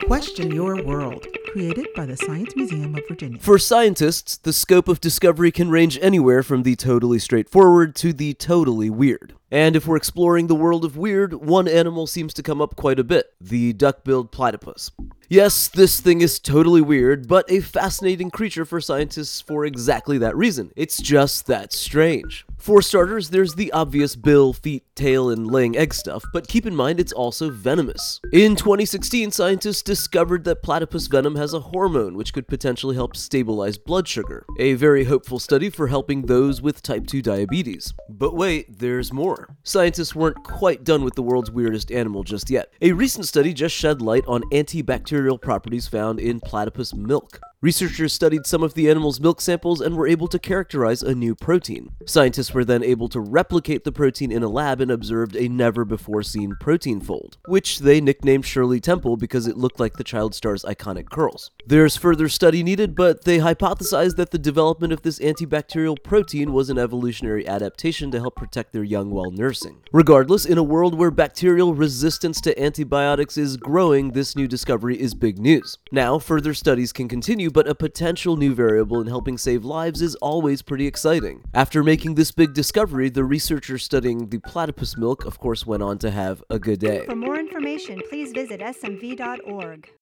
Question Your World, created by the Science Museum of Virginia. For scientists, the scope of discovery can range anywhere from the totally straightforward to the totally weird. And if we're exploring the world of weird, one animal seems to come up quite a bit: the duck-billed platypus. Yes, this thing is totally weird, but a fascinating creature for scientists for exactly that reason. It's just that strange. For starters, there's the obvious bill, feet, tail, and laying egg stuff, but keep in mind it's also venomous. In 2016, scientists discovered that platypus venom has a hormone which could potentially help stabilize blood sugar. A very hopeful study for helping those with type 2 diabetes. But wait, there's more. Scientists weren't quite done with the world's weirdest animal just yet. A recent study just shed light on antibacterial properties found in platypus milk. Researchers studied some of the animal's milk samples and were able to characterize a new protein. Scientists were then able to replicate the protein in a lab and observed a never-before-seen protein fold, which they nicknamed Shirley Temple because it looked like the child star's iconic curls. There's further study needed, but they hypothesized that the development of this antibacterial protein was an evolutionary adaptation to help protect their young while nursing. Regardless, in a world where bacterial resistance to antibiotics is growing, this new discovery is big news. Now, further studies can continue, but a potential new variable in helping save lives is always pretty exciting. After making this big discovery, the researchers studying the platypus milk, of course, went on to have a good day. For more information, please visit smv.org.